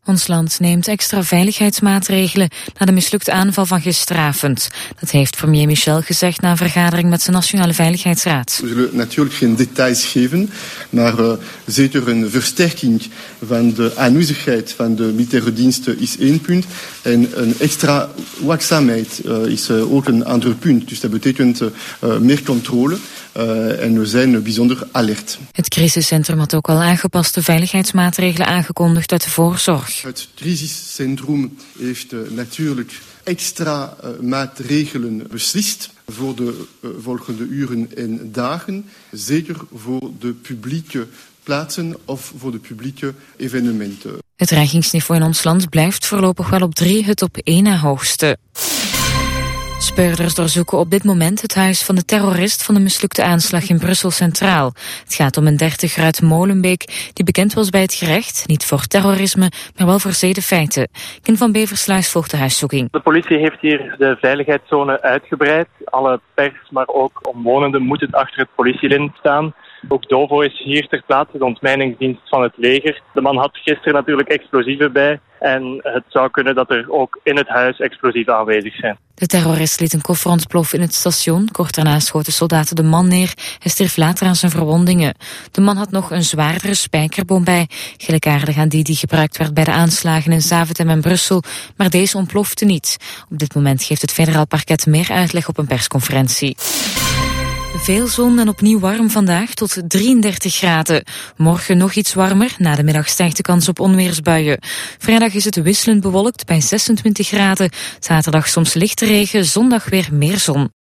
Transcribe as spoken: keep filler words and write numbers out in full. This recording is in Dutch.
Ons land neemt extra veiligheidsmaatregelen na de mislukte aanval van gisteravond. Dat heeft premier Michel gezegd na een vergadering met zijn Nationale Veiligheidsraad. We zullen natuurlijk geen details geven, maar uh, zeker een versterking van de aanwezigheid van de militaire diensten is één punt. En een extra waakzaamheid uh, is uh, ook een ander punt. Dus dat betekent uh, meer controle. Uh, en we zijn bijzonder alert. Het crisiscentrum had ook al aangepaste veiligheidsmaatregelen aangekondigd uit de voorzorg. Het crisiscentrum heeft uh, natuurlijk extra uh, maatregelen beslist voor de uh, volgende uren en dagen. Zeker voor de publieke plaatsen of voor de publieke evenementen. Het dreigingsniveau in ons land blijft voorlopig wel op drie, het op één na hoogste. Speurders doorzoeken op dit moment het huis van de terrorist van de mislukte aanslag in Brussel Centraal. Het gaat om een dertiger uit Molenbeek die bekend was bij het gerecht, niet voor terrorisme, maar wel voor zedenfeiten. Ken van Beversluis volgt de huiszoeking. De politie heeft hier de veiligheidszone uitgebreid. Alle pers, maar ook omwonenden moeten achter het politielint staan. Ook Dovo is hier ter plaatse, de ontmijningsdienst van het leger. De man had gisteren natuurlijk explosieven bij en het zou kunnen dat er ook in het huis explosieven aanwezig zijn. De terrorist liet een koffer ontploffen in het station. Kort daarna schoten soldaten de man neer. Hij stierf later aan zijn verwondingen. De man had nog een zwaardere spijkerboom bij, gelijkaardig aan die die gebruikt werd bij de aanslagen in Zaventem en Brussel, maar deze ontplofte niet. Op dit moment geeft het federaal parket meer uitleg op een persconferentie. Veel zon en opnieuw warm vandaag tot drieëndertig graden. Morgen nog iets warmer, na de middag stijgt de kans op onweersbuien. Vrijdag is het wisselend bewolkt bij zesentwintig graden. Zaterdag soms lichte regen, zondag weer meer zon.